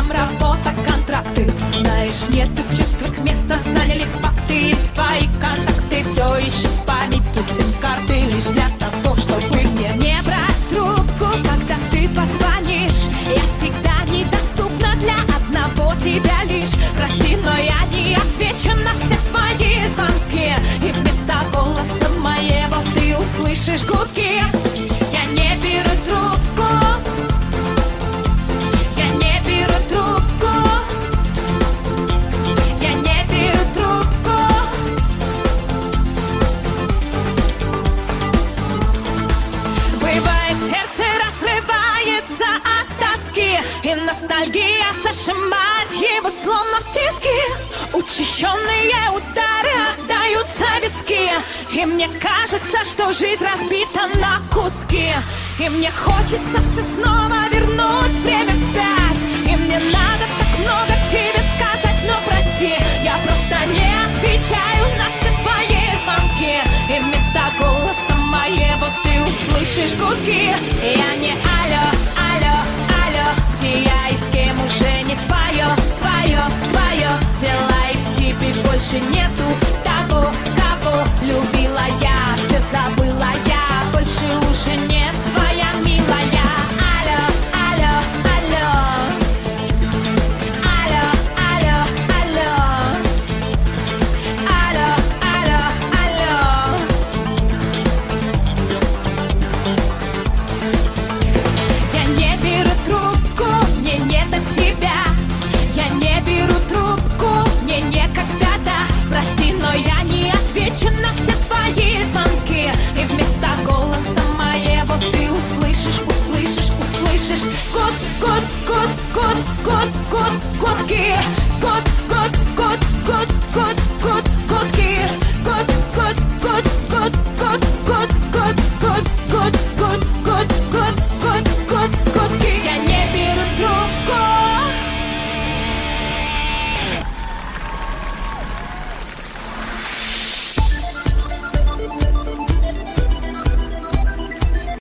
там работа, контракты. Знаешь, нету чувств, их место заняли факты. И твои контакты все еще в памяти, сим-карты лишь для того, чтобы мне не брать трубку, когда ты позвонишь. Я всегда недоступна для одного тебя лишь. Прости, но я не отвечу на все твои звонки. И вместо голоса моего ты услышишь гудки. Я не беру трубку. Я не беру трубку. Я не беру трубку. Бывает, сердце разрывается от тоски, и ностальгия зажимает его словно в тиски. Учащенные удары отдаются виски, и мне кажется, что жизнь разбита на куски. И мне хочется все снова вернуть время вспять. И мне надо так много тебе сказать, но прости, я просто не отвечаю на все твои звонки. И вместо голоса моего ты услышишь гудки. Я не алло, алло, алло, где я и с кем уже не твое, твое, твое дела. И в тебе больше нету того, кого любила я. Все забыла я, больше уже не твоя милая. Алло, алло, алло. Алло, алло, алло. Алло, алло, алло. Я не беру трубку, мне не до тебя. Я не беру трубку, мне некогда, да. Прости, но я не отвечу на все твои звонки. И вместо голоса моего ты услышишь, услышишь, услышишь гуд, гуд, гуд, гуд, гуд, гуд, гудки, гуд.